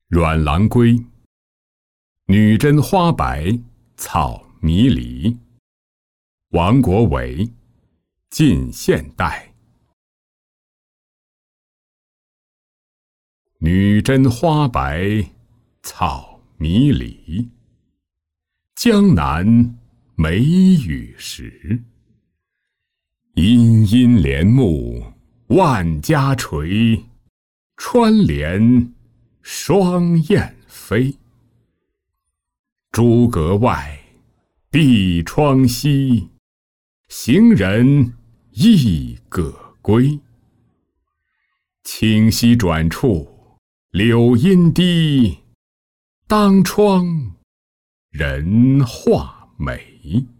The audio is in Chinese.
阮郎归，女真花白，草迷离。王国维，近现代。女真花白，草迷离。江南梅雨时，阴阴帘幕万家垂，穿帘双燕飞。朱阁外，闭窗稀，行人亦葛归。清溪转处柳阴低，当窗人画眉。